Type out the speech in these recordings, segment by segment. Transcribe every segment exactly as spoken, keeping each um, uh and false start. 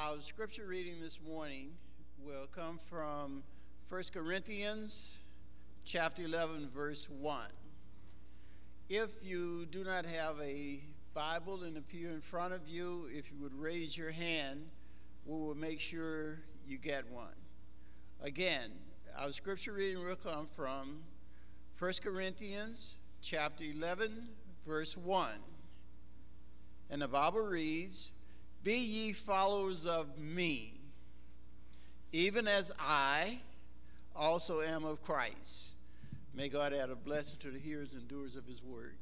Our scripture reading this morning will come from First Corinthians chapter eleven, verse one. If you do not have a Bible in the pew in front of you, if you would raise your hand, we will make sure you get one. Again, our scripture reading will come from First Corinthians chapter eleven, verse one. And the Bible reads, "Be ye followers of me, even as I also am of Christ." May God add a blessing to the hearers and doers of his word.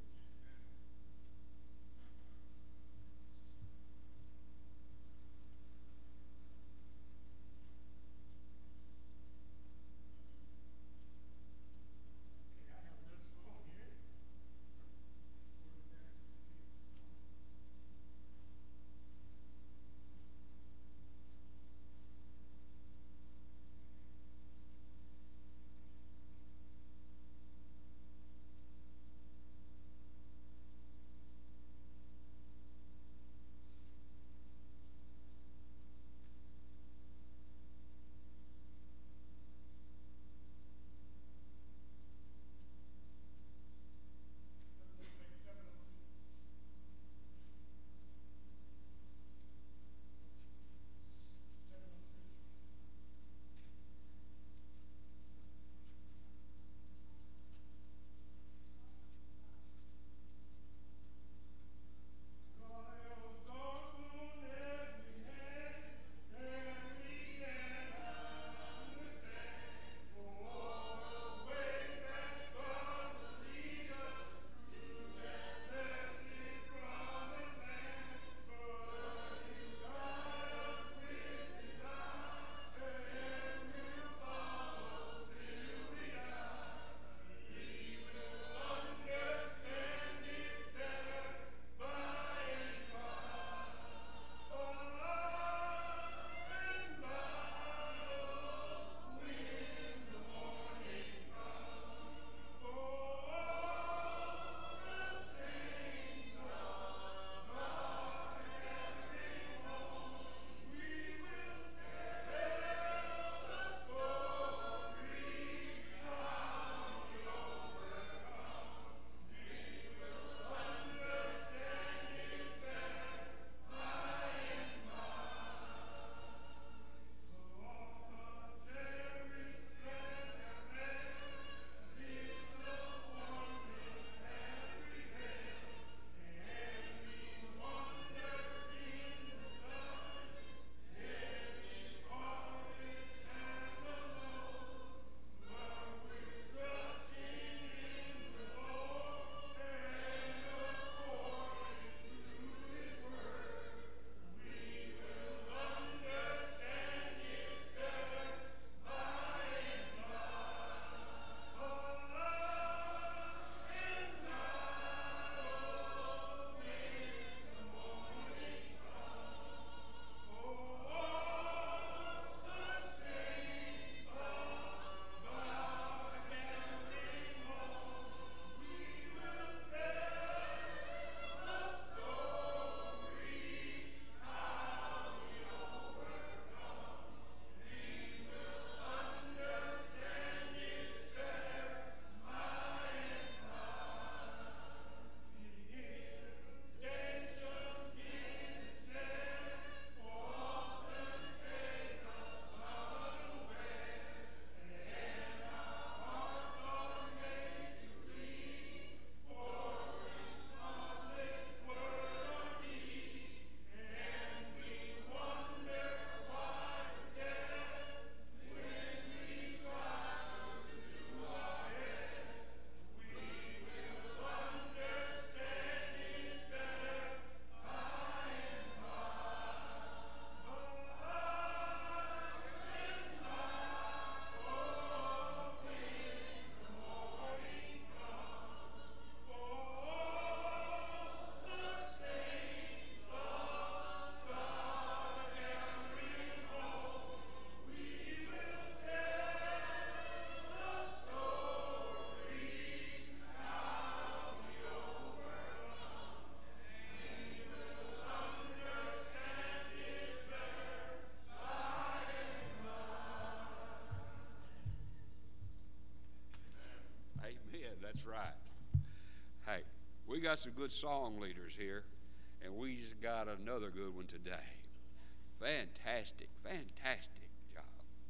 got some good song leaders here, and we just got another good one today. Fantastic, fantastic job.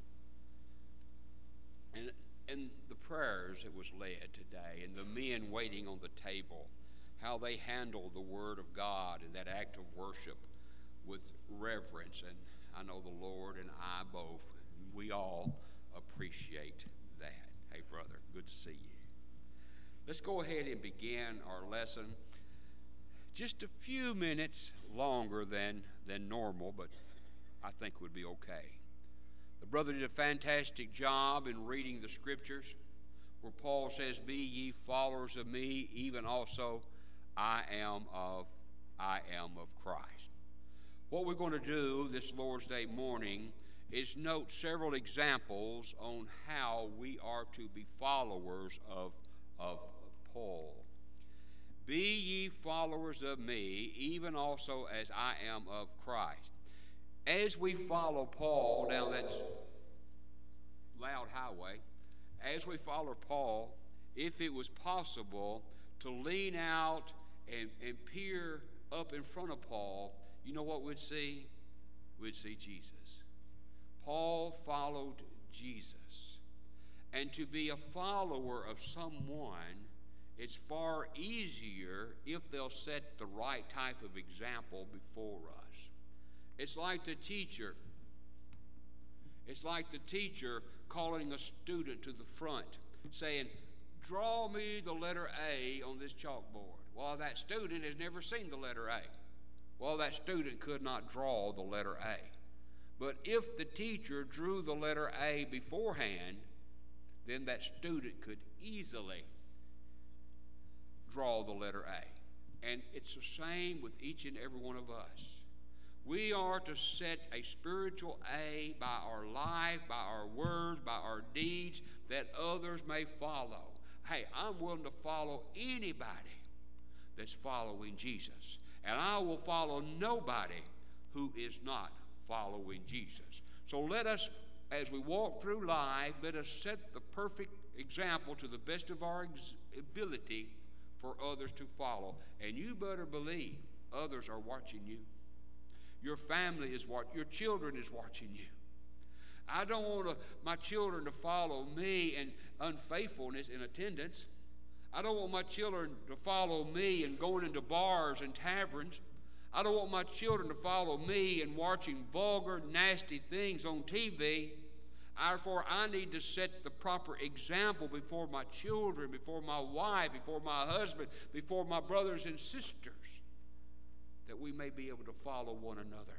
And, and the prayers that was led today, and the men waiting on the table, how they handled the Word of God and that act of worship with reverence. And I know the Lord and I both, we all appreciate that. Hey, brother, good to see you. Let's go ahead and begin our lesson. Just a few minutes longer than, than normal, but I think would be okay. The brother did a fantastic job in reading the scriptures where Paul says, "Be ye followers of me, even also I am of I am of Christ." What we're going to do this Lord's Day morning is note several examples on how we are to be followers of, of Paul. "Be ye followers of me, even also as I am of Christ." As we follow Paul down that loud highway, as we follow Paul, if it was possible to lean out and, and peer up in front of Paul, you know what we'd see? We'd see Jesus. Paul followed Jesus. And to be a follower of someone, it's far easier if they'll set the right type of example before us. It's like the teacher. It's like the teacher calling a student to the front, saying, "Draw me the letter A on this chalkboard." Well, that student has never seen the letter A. Well, that student could not draw the letter A. But if the teacher drew the letter A beforehand, then that student could easily draw the letter A. And it's the same with each and every one of us. We are to set a spiritual A by our life, by our words, by our deeds, that others may follow. Hey, I'm willing to follow anybody that's following Jesus. And I will follow nobody who is not following Jesus. So let us, as we walk through life, let us set the perfect example to the best of our ex- ability for others to follow. And you better believe others are watching you. Your family is watching. Your children is watching you. I don't want to, my children to follow me in unfaithfulness in attendance. I don't want my children to follow me in going into bars and taverns. I don't want my children to follow me in watching vulgar, nasty things on T V. Therefore, I need to set the proper example before my children, before my wife, before my husband, before my brothers and sisters, that we may be able to follow one another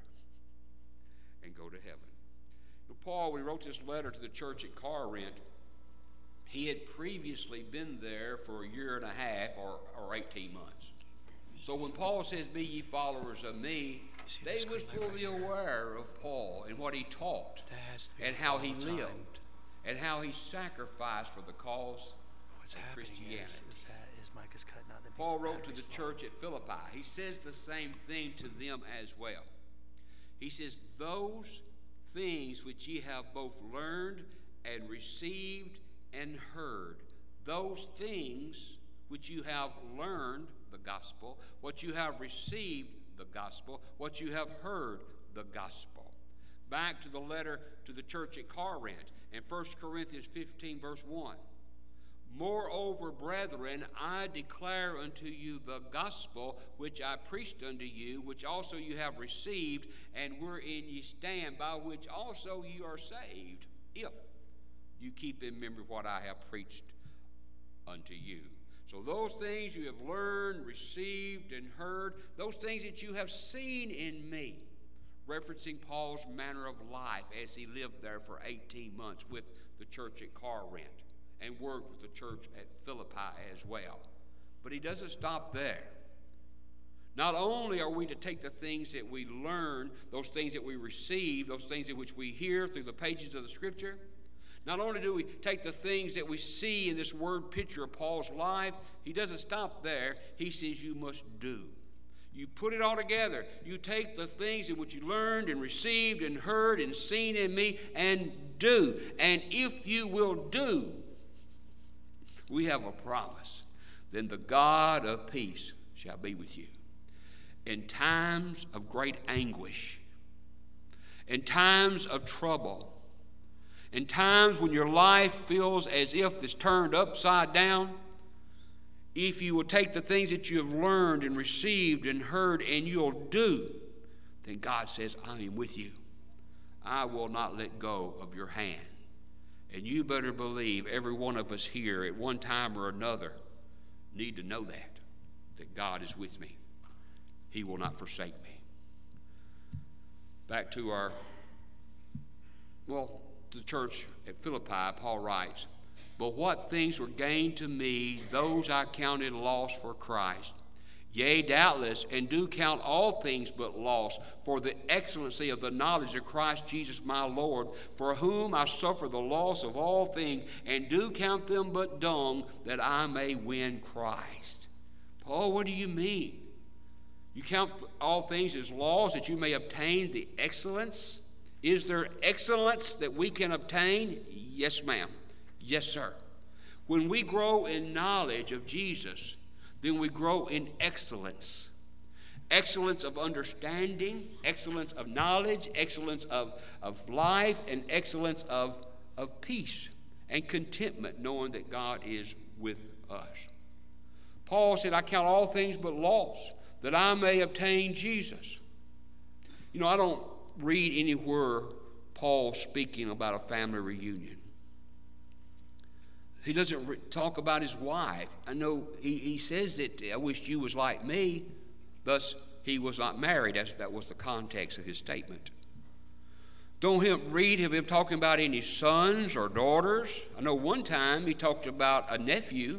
and go to heaven. Now, Paul, when he wrote this letter to the church at Corinth, he had previously been there for a year and a half or, or eighteen months. So when Paul says, "Be ye followers of me," they was fully aware of Paul and what he taught and how he lived and how he sacrificed for the cause What's of Christianity. Is, is that, is Micah's cutting out the Paul wrote to the church at Philippi. He says the same thing to them as well. He says, "Those things which ye have both learned and received and heard, those things which you have learned," the gospel, "what you have received," the gospel, "what you have heard," the gospel. Back to the letter to the church at Corinth in First Corinthians fifteen, verse one. "Moreover, brethren, I declare unto you the gospel which I preached unto you, which also you have received, and wherein ye stand, by which also you are saved, if you keep in memory what I have preached unto you." So those things you have learned, received, and heard, those things that you have seen in me, referencing Paul's manner of life as he lived there for eighteen months with the church at Corinth and worked with the church at Philippi as well. But he doesn't stop there. Not only are we to take the things that we learn, those things that we receive, those things in which we hear through the pages of the Scripture, not only do we take the things that we see in this word picture of Paul's life, he doesn't stop there. He says you must do. You put it all together. You take the things in which you learned and received and heard and seen in me and do. And if you will do, we have a promise. Then the God of peace shall be with you. In times of great anguish, in times of trouble, in times when your life feels as if it's turned upside down, if you will take the things that you have learned and received and heard and you'll do, then God says, I am with you. I will not let go of your hand. And you better believe every one of us here at one time or another need to know that, that God is with me. He will not forsake me. Back to our, well, the church at Philippi, Paul writes, but what things were gained to me, those I counted loss for Christ. Yea, doubtless, and do count all things but loss for the excellency of the knowledge of Christ Jesus my Lord, for whom I suffer the loss of all things, and do count them but dung, that I may win Christ. Paul, what do you mean? You count all things as loss that you may obtain the excellence? Is there excellence that we can obtain? Yes, ma'am. Yes, sir. When we grow in knowledge of Jesus, then we grow in excellence. Excellence of understanding, excellence of knowledge, excellence of, of life, and excellence of, of peace and contentment, knowing that God is with us. Paul said, I count all things but loss, that I may obtain Jesus. You know, I don't read anywhere Paul speaking about a family reunion. He doesn't re- talk about his wife. I know he, he says that I wish you was like me, thus he was not married. That's, that was the context of his statement. Don't him, read of him talking about any sons or daughters. I know one time he talked about a nephew.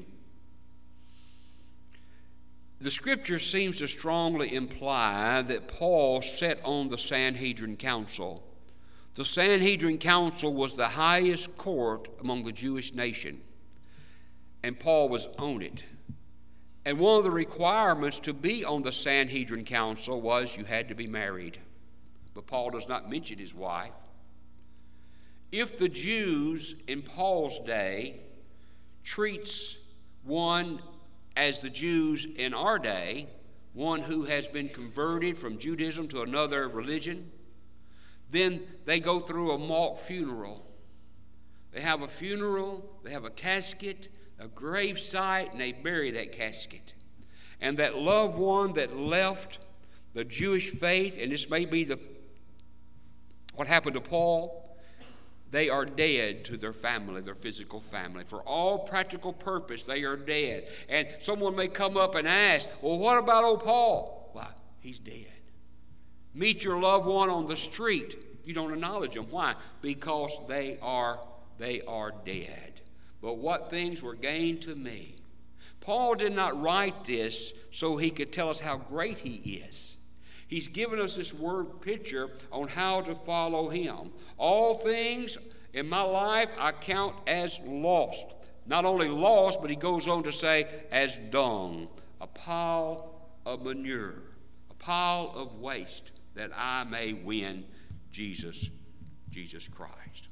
The scripture seems to strongly imply that Paul sat on the Sanhedrin Council. The Sanhedrin Council was the highest court among the Jewish nation, and Paul was on it. And one of the requirements to be on the Sanhedrin Council was you had to be married. But Paul does not mention his wife. If the Jews in Paul's day treats one as the Jews in our day, one who has been converted from Judaism to another religion, then they go through a mock funeral. They have a funeral, they have a casket, a grave site, and they bury that casket. And that loved one that left the Jewish faith, and this may be the what happened to Paul, they are dead to their family, their physical family. For all practical purpose, they are dead. And someone may come up and ask, well, what about old Paul? Why, he's dead. Meet your loved one on the street. You don't acknowledge them. Why? Because they are, they are dead. But what things were gained to me? Paul did not write this so he could tell us how great he is. He's given us this word picture on how to follow him. All things in my life I count as lost. Not only lost, but he goes on to say as dung, a pile of manure, a pile of waste, that I may win Jesus, Jesus Christ.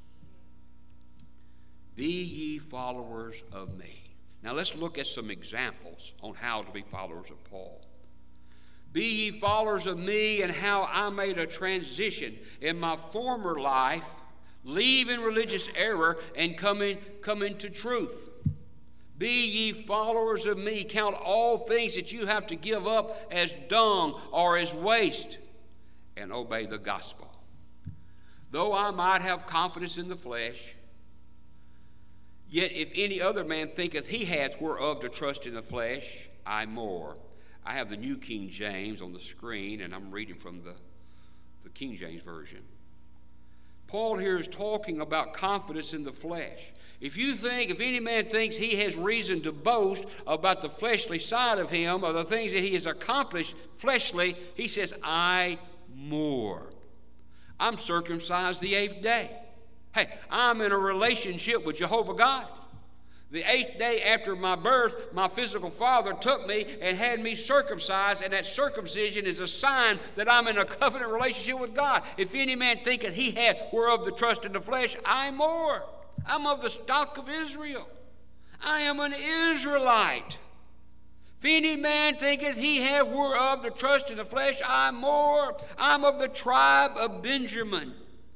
Be ye followers of me. Now let's look at some examples on how to be followers of Paul. Be ye followers of me, and how I made a transition in my former life, leaving religious error and coming, coming to truth. Be ye followers of me. Count all things that you have to give up as dung or as waste, and obey the gospel. Though I might have confidence in the flesh, yet if any other man thinketh he hath whereof to trust in the flesh, I more. I have the New King James on the screen, and I'm reading from the, the King James Version. Paul here is talking about confidence in the flesh. If you think, if any man thinks he has reason to boast about the fleshly side of him or the things that he has accomplished fleshly, he says, I more. I'm circumcised the eighth day. Hey, I'm in a relationship with Jehovah God. The eighth day after my birth, my physical father took me and had me circumcised, and that circumcision is a sign that I'm in a covenant relationship with God. If any man thinketh he hath whereof the trust in the flesh, I more. I'm of the stock of Israel. I am an Israelite. If any man thinketh he have whereof to trust in the flesh, I more. I'm of the tribe of Benjamin.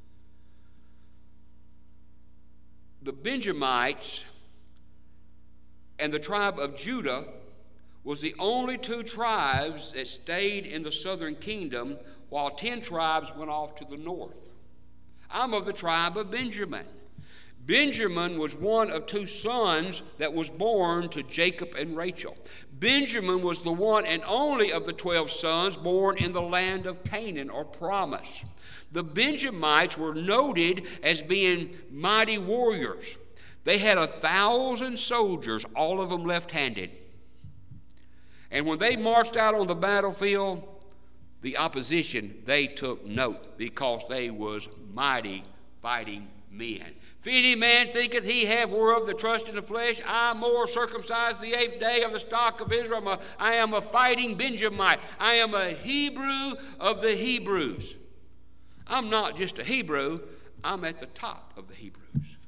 The Benjamites and the tribe of Judah was the only two tribes that stayed in the southern kingdom, while ten tribes went off to the north. I'm of the tribe of Benjamin. Benjamin was one of two sons that was born to Jacob and Rachel. Benjamin was the one and only of the twelve sons born in the land of Canaan, or promise. The Benjamites were noted as being mighty warriors. They had a thousand soldiers, all of them left-handed. And when they marched out on the battlefield, the opposition, they took note, because they was mighty fighting men. If any man thinketh he have whereof the trust in the flesh, I more circumcised the eighth day of the stock of Israel. I'm a, I am a fighting Benjamite. I am a Hebrew of the Hebrews. I'm not just a Hebrew, I'm at the top of the Hebrews.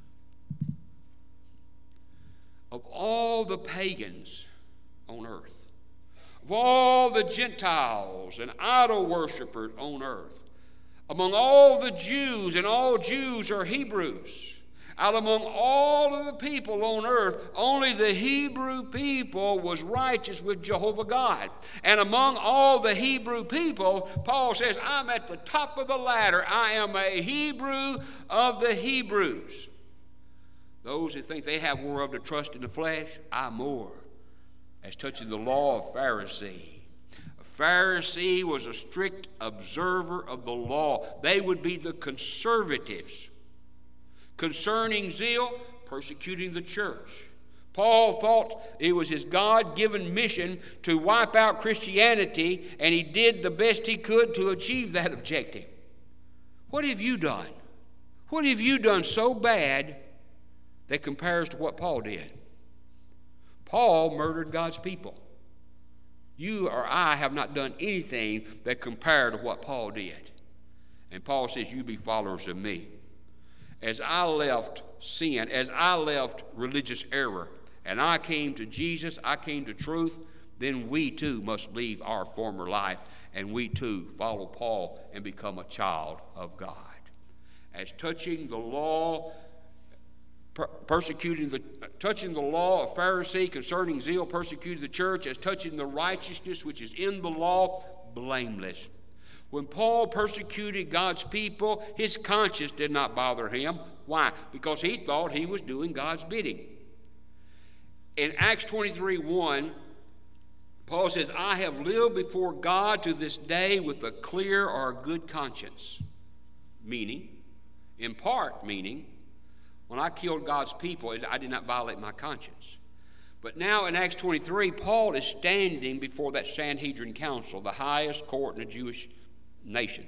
Of all the pagans on earth, of all the Gentiles and idol worshipers on earth, among all the Jews, and all Jews are Hebrews, out among all of the people on earth, only the Hebrew people was righteous with Jehovah God. And among all the Hebrew people, Paul says, I'm at the top of the ladder. I am a Hebrew of the Hebrews. Those who think they have whereof to trust in the flesh, I more. As touching the law of Pharisee. A Pharisee was a strict observer of the law. They would be the conservatives. Concerning zeal, persecuting the church. Paul thought it was his God-given mission to wipe out Christianity, and he did the best he could to achieve that objective. What have you done? What have you done so bad that compares to what Paul did? Paul murdered God's people. You or I have not done anything that compared to what Paul did. And Paul says, you be followers of me. As I left sin, as I left religious error, and I came to Jesus, I came to truth, then we too must leave our former life, and we too follow Paul and become a child of God. As touching the law, per- persecuting the, touching the law of Pharisee, concerning zeal, persecuted the church, as touching the righteousness which is in the law, blameless. When Paul persecuted God's people, his conscience did not bother him. Why? Because he thought he was doing God's bidding. In Acts twenty-three one, Paul says, I have lived before God to this day with a clear or a good conscience. Meaning, in part meaning, when I killed God's people, I did not violate my conscience. But now in Acts twenty-three, Paul is standing before that Sanhedrin council, the highest court in the Jewish nation.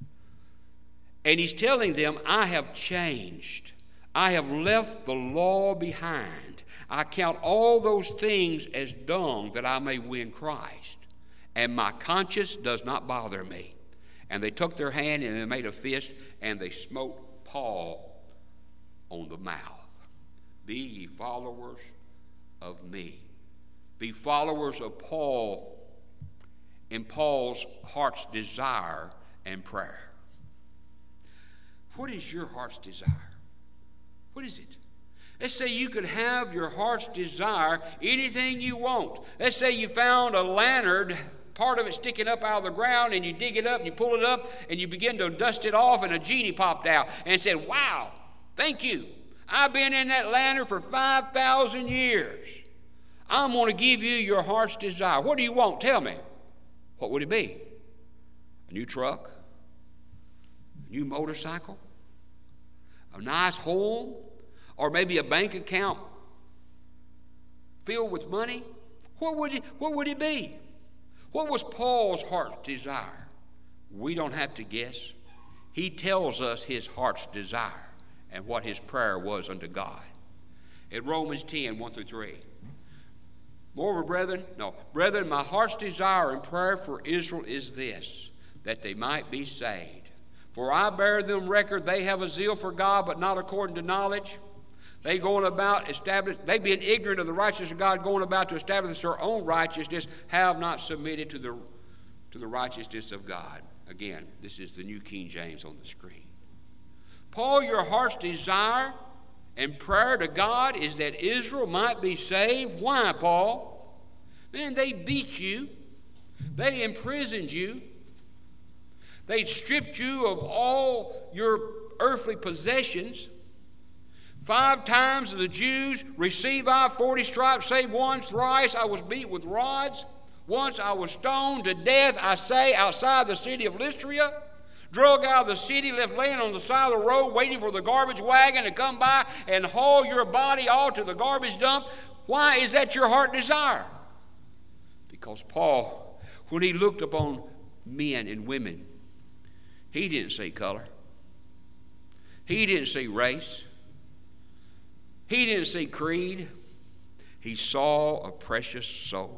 And he's telling them, I have changed. I have left the law behind. I count all those things as dung that I may win Christ. And my conscience does not bother me. And they took their hand and they made a fist and they smote Paul on the mouth. Be ye followers of me. Be followers of Paul in Paul's heart's desire and prayer. What is your heart's desire? What is it? Let's say you could have your heart's desire, anything you want. Let's say you found a lantern, part of it sticking up out of the ground, and you dig it up and you pull it up and you begin to dust it off, and a genie popped out and said, wow, thank you. I've been in that lantern for five thousand years. I'm going to give you your heart's desire. What do you want? Tell me. What would it be? A new truck? A new motorcycle? A nice home? Or maybe a bank account filled with money? What would it, what would it be? What was Paul's heart's desire? We don't have to guess. He tells us his heart's desire and what his prayer was unto God. In Romans ten, one through three. Moreover, brethren, no, brethren, my heart's desire and prayer for Israel is this, that they might be saved. For I bear them record they have a zeal for God, but not according to knowledge. They going about establish, they being ignorant of the righteousness of God, going about to establish their own righteousness, have not submitted to the, to the righteousness of God. Again, this is the New King James on the screen. Paul, your heart's desire and prayer to God is that Israel might be saved. Why, Paul? Man, they beat you. They imprisoned you. They stripped you of all your earthly possessions. Five times of the Jews receive I forty stripes, save one. Thrice I was beat with rods. Once I was stoned to death, I say, outside the city of Lystra. Drug out of the city, left laying on the side of the road, waiting for the garbage wagon to come by and haul your body all to the garbage dump. Why is that your heart desire? Because Paul, when he looked upon men and women, he didn't see color. He didn't see race. He didn't see creed. He saw a precious soul.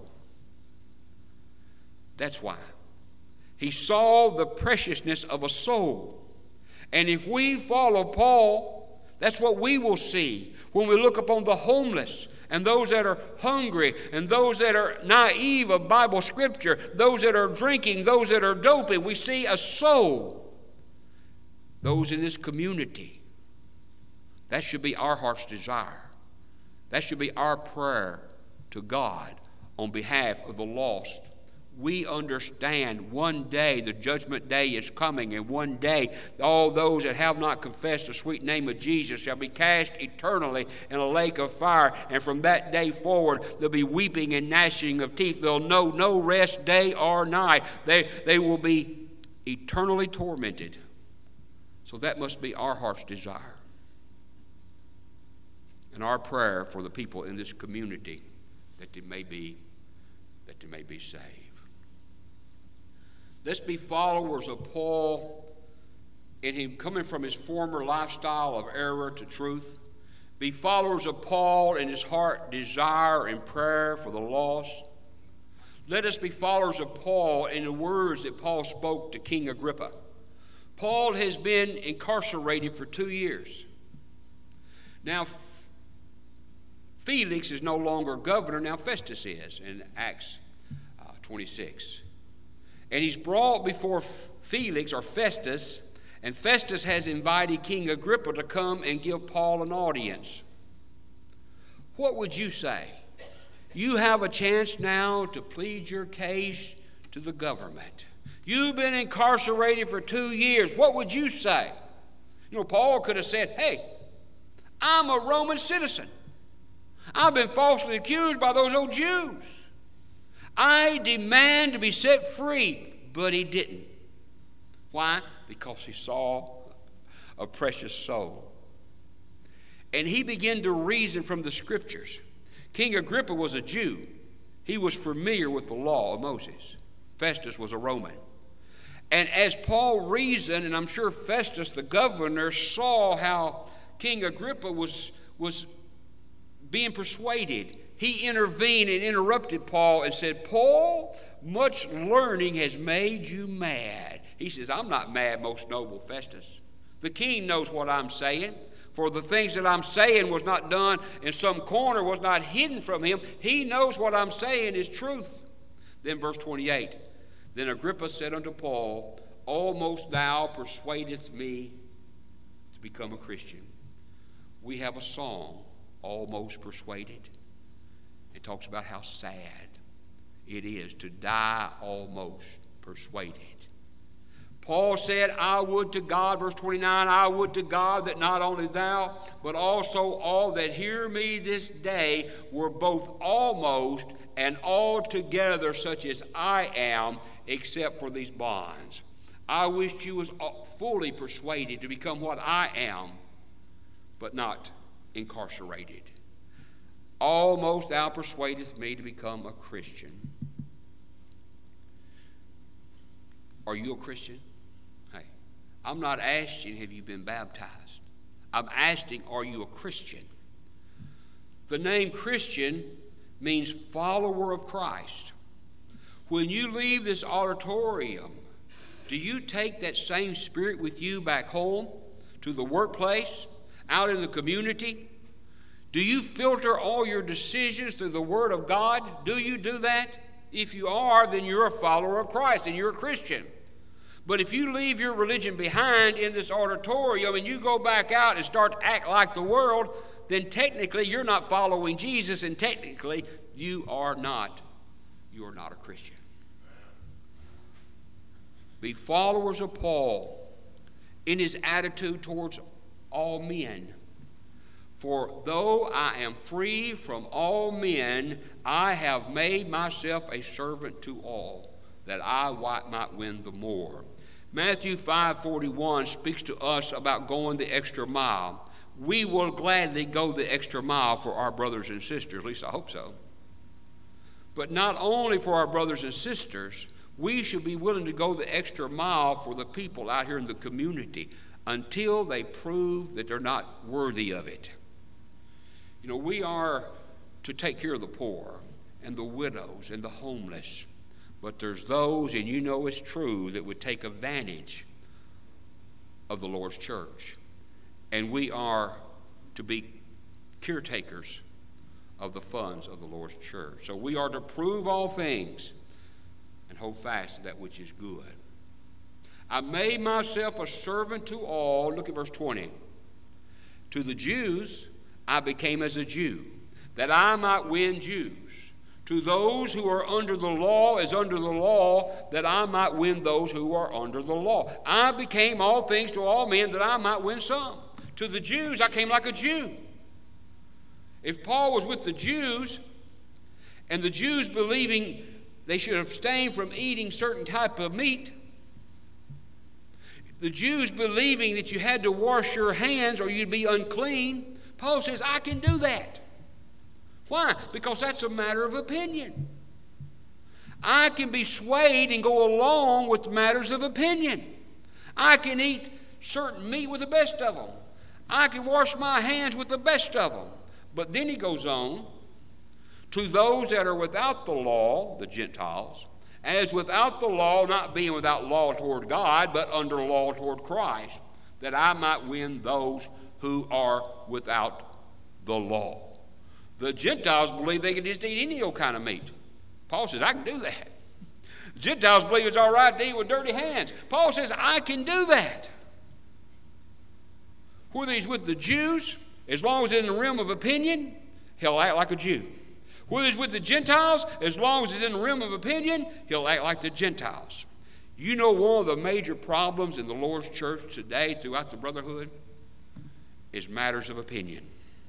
That's why. He saw the preciousness of a soul. And if we follow Paul, that's what we will see when we look upon the homeless and those that are hungry and those that are naive of Bible scripture, those that are drinking, those that are doping. We see a soul. Those in this community. That should be our heart's desire. That should be our prayer to God on behalf of the lost. We understand one day the judgment day is coming, and one day all those that have not confessed the sweet name of Jesus shall be cast eternally in a lake of fire. And from that day forward, there'll be weeping and gnashing of teeth. They'll know no rest day or night. They, they will be eternally tormented. So that must be our heart's desire. And our prayer for the people in this community, that they may be, that they may be saved. Let's be followers of Paul in him coming from his former lifestyle of error to truth. Be followers of Paul in his heart desire and prayer for the lost. Let us be followers of Paul in the words that Paul spoke to King Agrippa. Paul has been incarcerated for two years. Now, Felix is no longer governor, now Festus is in Acts uh, twenty-six. And he's brought before Felix, or Festus, and Festus has invited King Agrippa to come and give Paul an audience. What would you say? You have a chance now to plead your case to the government. You've been incarcerated for two years. What would you say? You know, Paul could have said, hey, I'm a Roman citizen. I've been falsely accused by those old Jews. I demand to be set free. But he didn't. Why? Because he saw a precious soul. And he began to reason from the scriptures. King Agrippa was a Jew. He was familiar with the law of Moses. Festus was a Roman. And as Paul reasoned, and I'm sure Festus, the governor, saw how King Agrippa was, was being persuaded, he intervened and interrupted Paul and said, Paul, much learning has made you mad. He says, I'm not mad, most noble Festus. The king knows what I'm saying. For the things that I'm saying was not done in some corner, was not hidden from him. He knows what I'm saying is truth. Then verse twenty-eight, then Agrippa said unto Paul, almost thou persuadest me to become a Christian. We have a song, Almost Persuaded. It talks about how sad it is to die almost persuaded. Paul said, I would to God, verse twenty-nine, I would to God that not only thou, but also all that hear me this day were both almost and altogether such as I am, except for these bonds. I wished you was fully persuaded to become what I am, but not incarcerated. Almost thou persuadest me to become a Christian. Are you a Christian? Hey, I'm not asking have you been baptized. I'm asking, are you a Christian? The name Christian means follower of Christ. When you leave this auditorium, do you take that same spirit with you back home, to the workplace, out in the community? Do you filter all your decisions through the Word of God? Do you do that? If you are, then you're a follower of Christ and you're a Christian. But if you leave your religion behind in this auditorium and you go back out and start to act like the world, then technically you're not following Jesus, and technically you are not, you are not a Christian. Be followers of Paul in his attitude towards all men. For though I am free from all men, I have made myself a servant to all, that I might win the more. Matthew five forty-one speaks to us about going the extra mile. We will gladly go the extra mile for our brothers and sisters, at least I hope so. But not only for our brothers and sisters, we should be willing to go the extra mile for the people out here in the community until they prove that they're not worthy of it. You know, we are to take care of the poor and the widows and the homeless. But there's those, and you know it's true, that would take advantage of the Lord's church. And we are to be caretakers of the funds of the Lord's church. So we are to prove all things and hold fast to that which is good. I made myself a servant to all. Look at verse twenty. To the Jews I became as a Jew, that I might win Jews. To those who are under the law as under the law, that I might win those who are under the law. I became all things to all men, that I might win some. To the Jews I came like a Jew. If Paul was with the Jews, and the Jews believing they should abstain from eating certain type of meat, the Jews believing that you had to wash your hands or you'd be unclean, Paul says, I can do that. Why? Because that's a matter of opinion. I can be swayed and go along with matters of opinion. I can eat certain meat with the best of them. I can wash my hands with the best of them. But then he goes on, to those that are without the law, the Gentiles, as without the law, not being without law toward God, but under law toward Christ, that I might win those who are without the law. The Gentiles believe they can just eat any old kind of meat. Paul says, I can do that. The Gentiles believe it's all right to eat with dirty hands. Paul says, I can do that. Whether he's with the Jews, as long as it's in the realm of opinion, he'll act like a Jew. Whether he's with the Gentiles, as long as it's in the realm of opinion, he'll act like the Gentiles. You know, one of the major problems in the Lord's church today throughout the brotherhood is matters of opinion.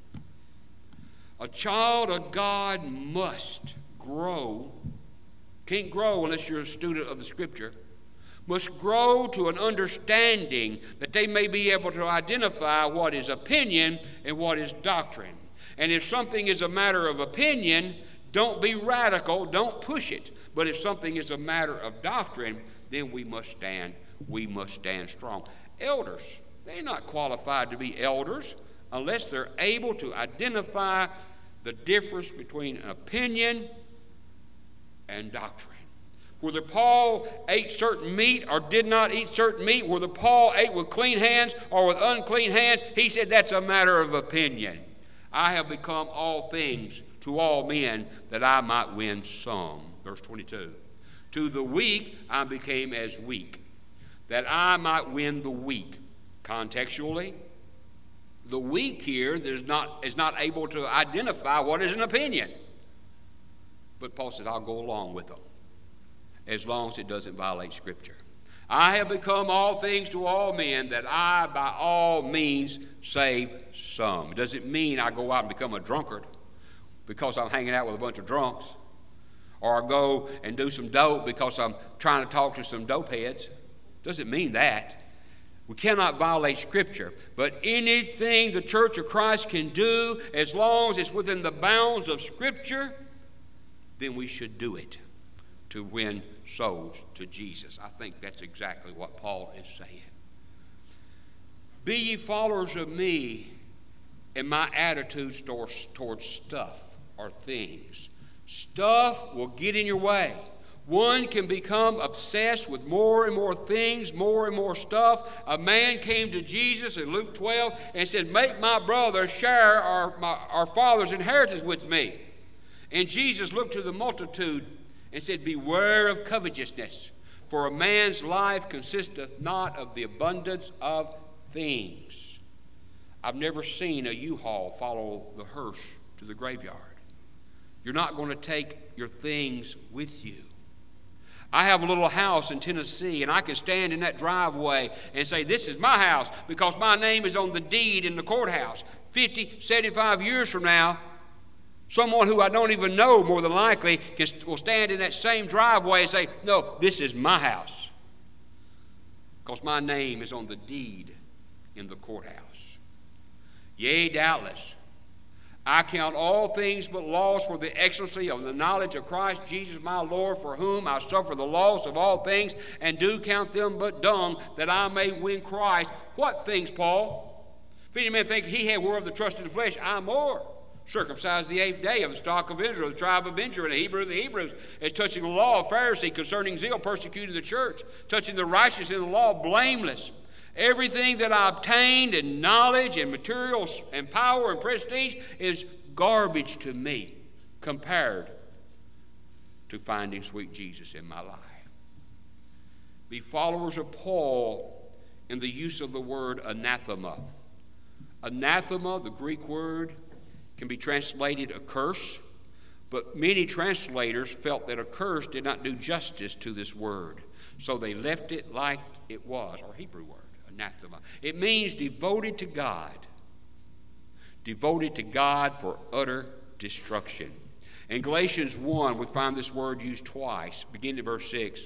A child of God must grow, can't grow unless you're a student of the Scripture, must grow to an understanding that they may be able to identify what is opinion and what is doctrine. And if something is a matter of opinion, don't be radical, don't push it. But if something is a matter of doctrine, then we must stand, we must stand strong. Elders, they're not qualified to be elders unless they're able to identify the difference between an opinion and doctrine. Whether Paul ate certain meat or did not eat certain meat, whether Paul ate with clean hands or with unclean hands, he said that's a matter of opinion. I have become all things to all men that I might win some. Verse twenty-two. To the weak I became as weak, that I might win the weak. Contextually, the weak here is not, is not able to identify what is an opinion. But Paul says, I'll go along with them, as long as it doesn't violate Scripture. I have become all things to all men, that I by all means save some. Does it mean I go out and become a drunkard because I'm hanging out with a bunch of drunks? Or I go and do some dope because I'm trying to talk to some dope heads? Doesn't mean that. We cannot violate Scripture. But anything the Church of Christ can do, as long as it's within the bounds of Scripture, then we should do it to win souls to Jesus. I think that's exactly what Paul is saying. Be ye followers of me in my attitudes towards, towards stuff or things. Stuff will get in your way. One can become obsessed with more and more things, more and more stuff. A man came to Jesus in Luke twelve and said, make my brother share our, my, our father's inheritance with me. And Jesus looked to the multitude and said, beware of covetousness, for a man's life consisteth not of the abundance of things. I've never seen a U-Haul follow the hearse to the graveyard. You're not going to take your things with you. I have a little house in Tennessee, and I can stand in that driveway and say, this is my house because my name is on the deed in the courthouse. fifty, seventy-five years from now, someone who I don't even know, more than likely, can, will stand in that same driveway and say, no, this is my house because my name is on the deed in the courthouse. Yea, doubtless, I count all things but loss for the excellency of the knowledge of Christ Jesus my Lord, for whom I suffer the loss of all things, and do count them but dung, that I may win Christ. What things, Paul? If any man think he had whereof the trust in the flesh, I more. Circumcised the eighth day, of the stock of Israel, the tribe of Benjamin, a Hebrew of the Hebrews, as touching the law, of Pharisee, concerning zeal, persecuting the church, touching the righteousness in the law, blameless. Everything that I obtained in knowledge and materials and power and prestige is garbage to me compared to finding sweet Jesus in my life. Be followers of Paul in the use of the word anathema. Anathema, the Greek word, can be translated a curse, but many translators felt that a curse did not do justice to this word, so they left it like it was, our Hebrew word. Anathema. It means devoted to God. Devoted to God for utter destruction. In Galatians one, we find this word used twice, beginning at verse six.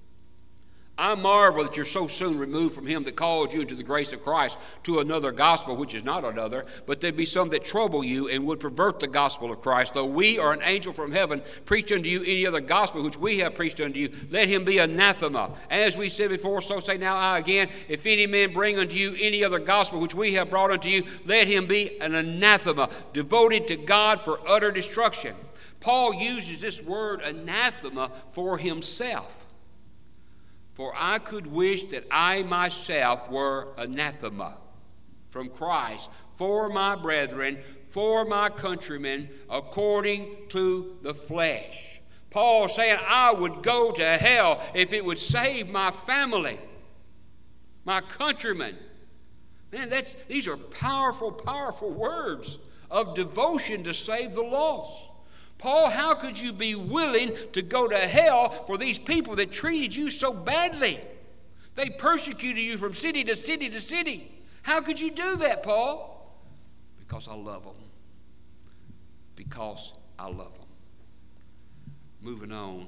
I marvel that you're so soon removed from him that called you into the grace of Christ to another gospel, which is not another, but there be some that trouble you and would pervert the gospel of Christ. Though we or an angel from heaven preach unto you any other gospel which we have preached unto you, let him be anathema. As we said before, so say now I again, if any man bring unto you any other gospel which we have brought unto you, let him be an anathema, devoted to God for utter destruction. Paul uses this word anathema for himself. For I could wish that I myself were anathema from Christ for my brethren, for my countrymen, according to the flesh. Paul saying, I would go to hell if it would save my family, my countrymen. Man, that's, these are powerful, powerful words of devotion to save the lost. Paul, how could you be willing to go to hell for these people that treated you so badly? They persecuted you from city to city to city. How could you do that, Paul? Because I love them. Because I love them. Moving on.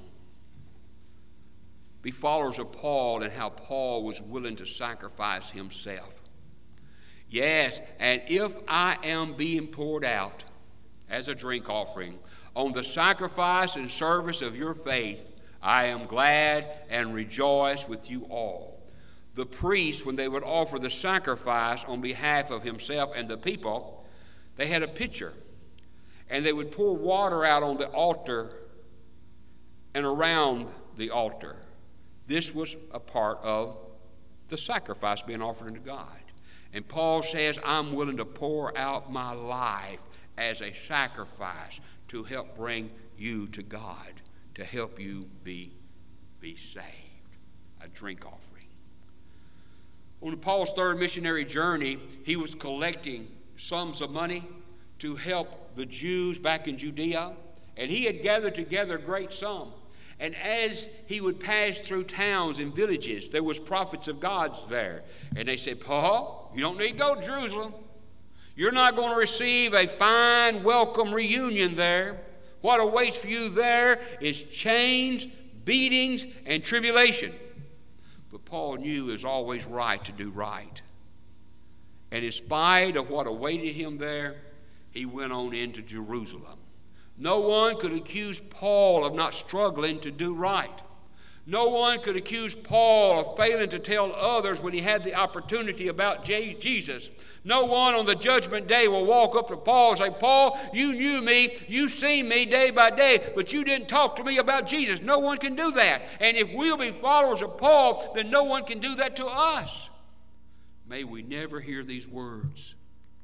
Be followers of Paul and how Paul was willing to sacrifice himself. Yes, and if I am being poured out as a drink offering on the sacrifice and service of your faith, I am glad and rejoice with you all. The priests, when they would offer the sacrifice on behalf of himself and the people, they had a pitcher, and they would pour water out on the altar and around the altar. This was a part of the sacrifice being offered unto God. And Paul says, I'm willing to pour out my life as a sacrifice to help bring you to God, to help you be, be saved. A drink offering. On Paul's third missionary journey, he was collecting sums of money to help the Jews back in Judea, and he had gathered together a great sum. And as he would pass through towns and villages, there was prophets of God there. And they said, Paul, you don't need to go to Jerusalem. You're not going to receive a fine welcome reunion there. What awaits for you there is chains, beatings, and tribulation. But Paul knew it was always right to do right. And in spite of what awaited him there, he went on into Jerusalem. No one could accuse Paul of not struggling to do right. No one could accuse Paul of failing to tell others when he had the opportunity about Jesus. No one on the judgment day will walk up to Paul and say, Paul, you knew me, you seen me day by day, but you didn't talk to me about Jesus. No one can do that. And if we'll be followers of Paul, then no one can do that to us. May we never hear these words.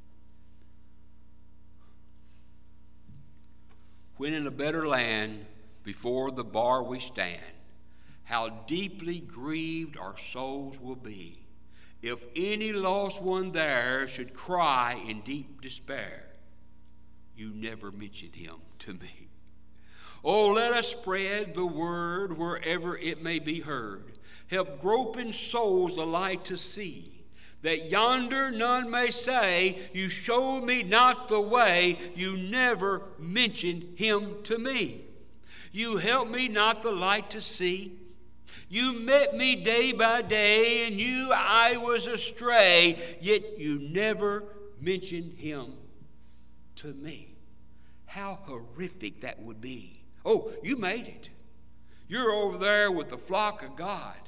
When in a better land, before the bar we stand, how deeply grieved our souls will be if any lost one there should cry in deep despair, you never mentioned him to me. Oh, let us spread the word wherever it may be heard. Help groping souls the light to see, that yonder none may say, you showed me not the way, you never mentioned him to me. You helped me not the light to see. You met me day by day and knew I was astray, yet you never mentioned him to me. How horrific that would be. Oh, you made it. You're over there with the flock of God.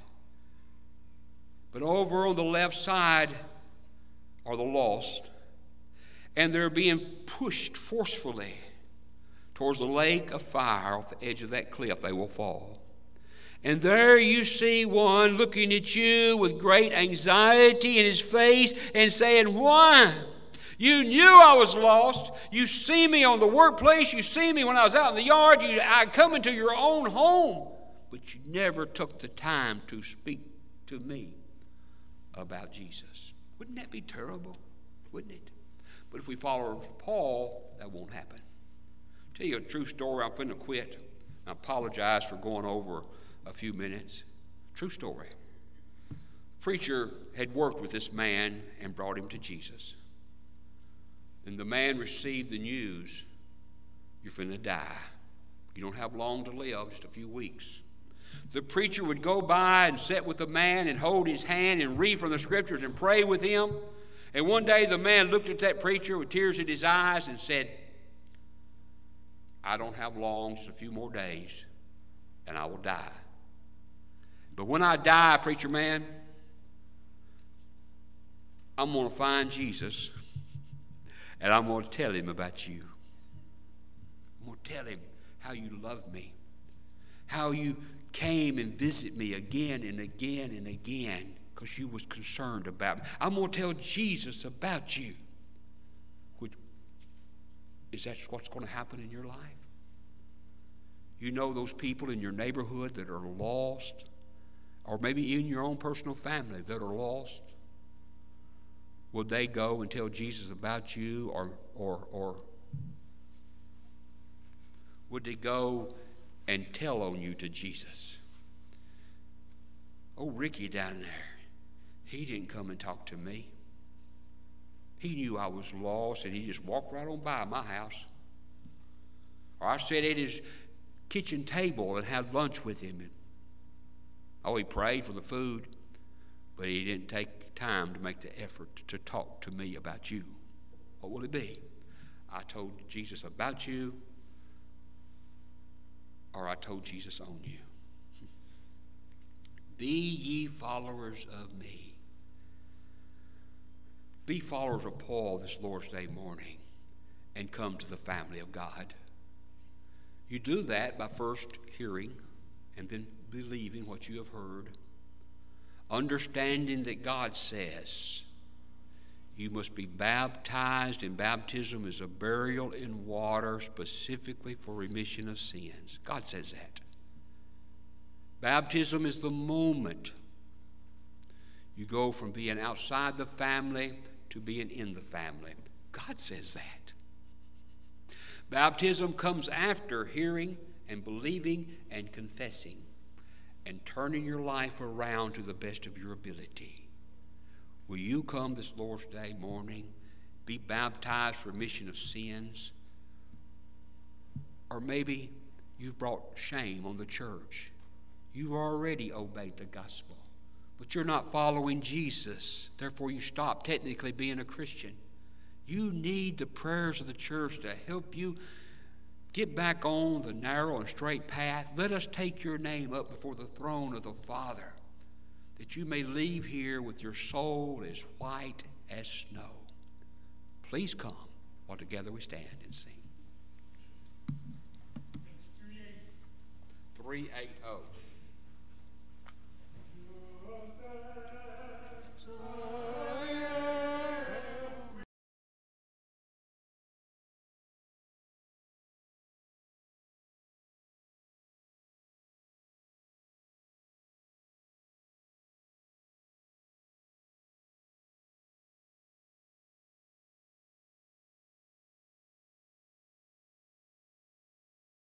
But over on the left side are the lost, and they're being pushed forcefully towards the lake of fire. Off the edge of that cliff they will fall. And there you see one looking at you with great anxiety in his face and saying, why? You knew I was lost. You see me on the workplace. You see me when I was out in the yard. You, I come into your own home. But you never took the time to speak to me about Jesus. Wouldn't that be terrible? Wouldn't it? But if we follow Paul, that won't happen. I'll tell you a true story. I'm finna quit. I apologize for going over a few minutes. True story. Preacher had worked with this man and brought him to Jesus. And the man received the news, you're finna die. You don't have long to live, just a few weeks. The preacher would go by and sit with the man and hold his hand and read from the scriptures and pray with him. And one day the man looked at that preacher with tears in his eyes and said, I don't have long, just a few more days, and I will die. But when I die, preacher man, I'm going to find Jesus, and I'm going to tell him about you. I'm going to tell him how you love me, how you came and visited me again and again and again because you was concerned about me. I'm going to tell Jesus about you. Which, is that what's going to happen in your life? You know those people in your neighborhood that are lost, or maybe in your own personal family that are lost? Would they go and tell Jesus about you, or or or would they go and tell on you to Jesus? Oh, Ricky down there, he didn't come and talk to me. He knew I was lost, and he just walked right on by my house. Or I sat at his kitchen table and had lunch with him. And, oh, he prayed for the food, but he didn't take time to make the effort to talk to me about you. What will it be? I told Jesus about you, or I told Jesus on you. Be ye followers of me. Be followers of Paul this Lord's Day morning and come to the family of God. You do that by first hearing and then believing what you have heard, understanding that God says you must be baptized, and baptism is a burial in water specifically for remission of sins. God says that. Baptism is the moment you go from being outside the family to being in the family. God says that. Baptism comes after hearing and believing and confessing and turning your life around to the best of your ability. Will you come this Lord's Day morning, be baptized for remission of sins? Or maybe you've brought shame on the church. You've already obeyed the gospel, but you're not following Jesus. Therefore, you stop technically being a Christian. You need the prayers of the church to help you get back on the narrow and straight path. Let us take your name up before the throne of the Father, that you may leave here with your soul as white as snow. Please come while together we stand and sing. three eighty.